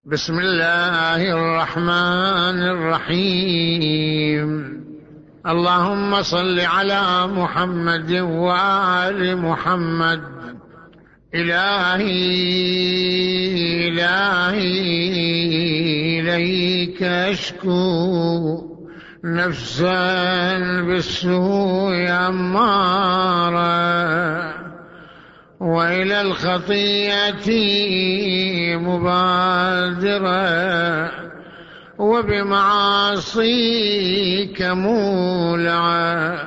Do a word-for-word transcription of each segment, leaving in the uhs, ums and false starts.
بسم الله الرحمن الرحيم. اللهم صل على محمد وآل محمد. إلهي إلهي إليك أشكو نفسا بالسوء أمارا، وإلى الخطيئة مبادرا، وبمعاصيك مولعا،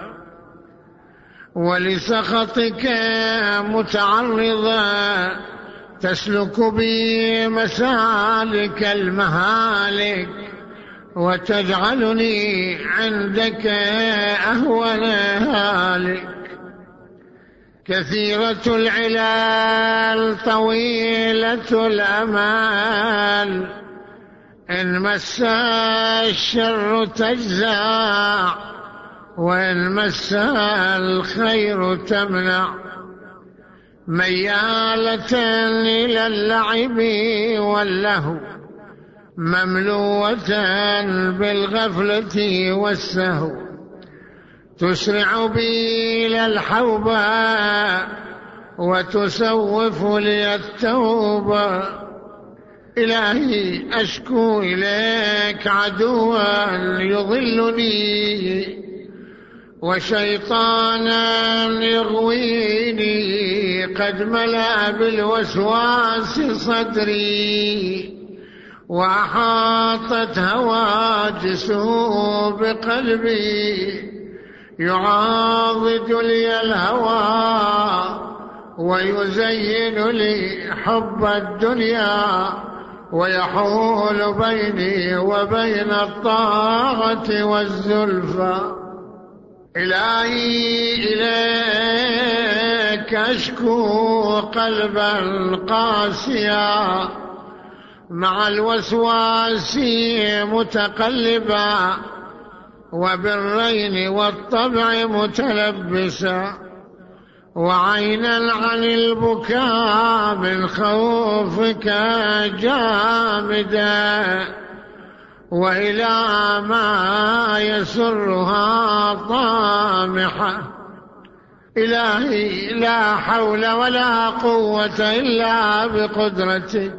ولسخطك متعرضا، تسلك بي مسالك المهالك، وتجعلني عندك أهون هالك. كثيرة العلال طويلة الأمال، إن مس الشر تجزع، وإن مس الخير تمنع. ميالة إلى اللعب واللهو، مملوءة بالغفلة والسهو، تسرع بي إلى الحوبة، وتسوف لي التوبة. إلهي أشكو إليك عدوا يضلني، وشيطانا يغويني، قد ملأ بالوسواس صدري، وأحاطت هواجسه بقلبي. يعاضد لي الهوى، ويزين لي حب الدنيا، ويحول بيني وبين الطاعة والزلفى. إلهي إليك أشكو قلبا قاسيا، مع الوسواس متقلبا، وبالرين والطبع متلبسا، وعينا عن البكاء من خوفك جامدا، وإلى ما يسرها طامحة. إلهي لا حول ولا قوة إلا بقدرتك،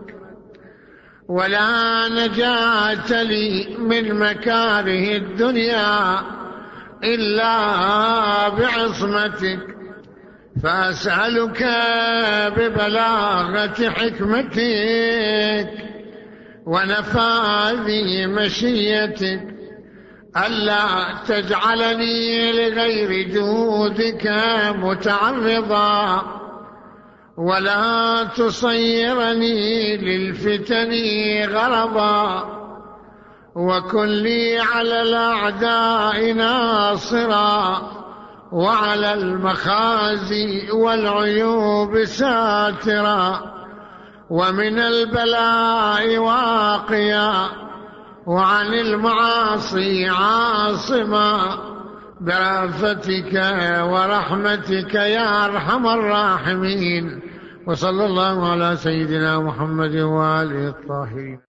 ولا نجاة لي من مكاره الدنيا إلا بعصمتك. فأسألك ببلاغة حكمتك ونفاذ مشيتك ألا تجعلني لغير جودك متعرضا، ولا تصيرني للفتن غرضا، وكن لي على الأعداء ناصرا، وعلى المخازي والعيوب ساترا، ومن البلاء واقيا، وعن المعاصي عاصما، برأفتك ورحمتك يا أرحم الراحمين. وصلى الله على سيدنا محمد وآله الطاهرين.